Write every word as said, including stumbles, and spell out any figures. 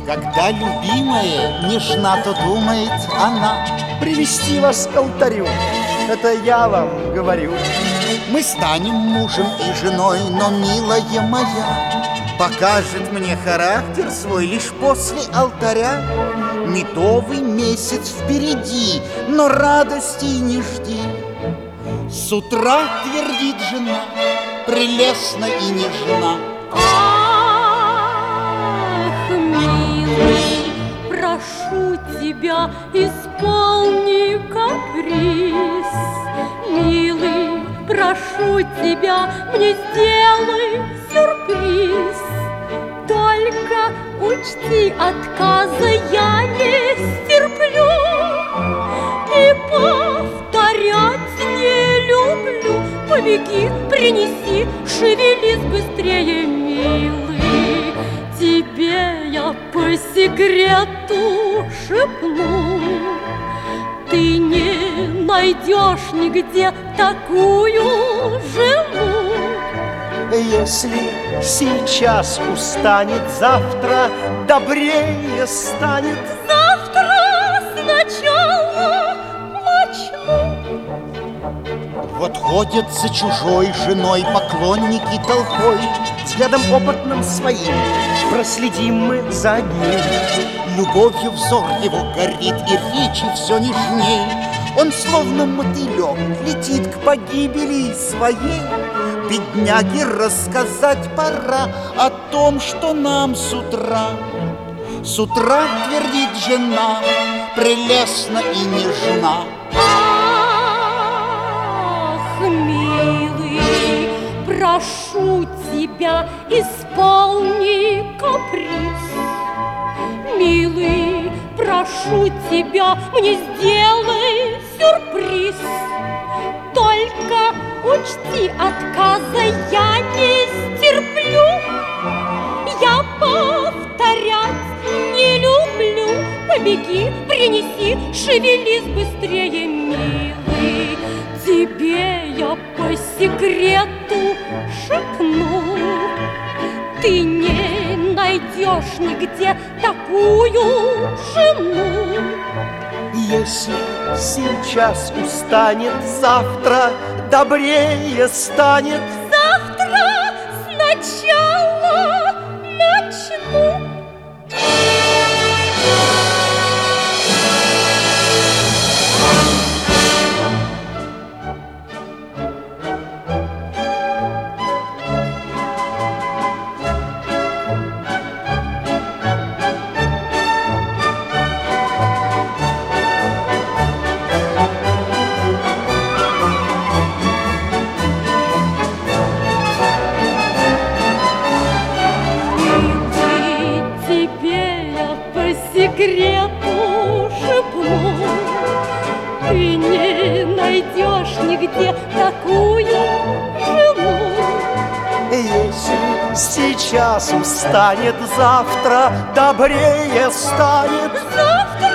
Когда любимая нежна, то думает она привести вас к алтарю. Это я вам говорю. Мы станем мужем и женой, но, милая моя, покажет мне характер свой лишь после алтаря. Медовый месяц впереди, но радостей не жди. С утра твердит жена, прелестна и нежна. Ах, милый, прошу тебя, исполни каприз. Милый, прошу тебя, мне сделай сюрприз. Только учти, отказа я не стерплю и повторять не люблю. Побеги, принеси, шевелись быстрее, милый. Тебе я по секрету шепну, ты не найдешь нигде такую жену. Если сейчас устанет, завтра добрее станет. Завтра сначала начну. Вот ходят за чужой женой поклонники толпой. Взглядом опытным своим проследим мы за одним. Любовью взор его горит, и речи все нежней. Он словно мотылек летит к погибели своей. Бедняге рассказать пора о том, что нам с утра. С утра твердит жена, прелестна и нежна. Ах, милый, прошу тебя, исполни каприз. Милый, прошу тебя, мне сделай сюрприз. Только учти, отказа я не стерплю. Я повторять не люблю. Побеги, принеси, шевелись быстрее, милый. Тебе я по секрету шепну, ты не найдешь нигде такую жену. Если сейчас устанет, завтра добрее станет. Завтра сначала начну. Секрету шепну, ты не найдешь нигде такую жену. Если сейчас устанет, завтра добрее станет. Завтра